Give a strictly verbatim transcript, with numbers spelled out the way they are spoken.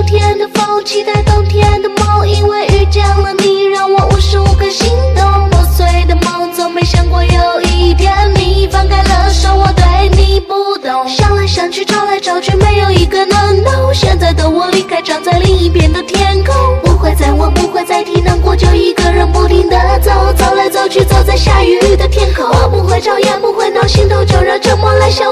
天的风，期待冬天的梦，因为遇见了你，让我无时无刻心动。破碎的梦，从没想过有一天你放开了手，我对你不懂。想来想去，找来找去，没有一个能懂。现在的我离开，站在另一边的天空，不会再问，不会再提，难过就一个人不停地走，走来走去，走在下雨的天空。我不会吵，也不会闹，心头就让沉默来消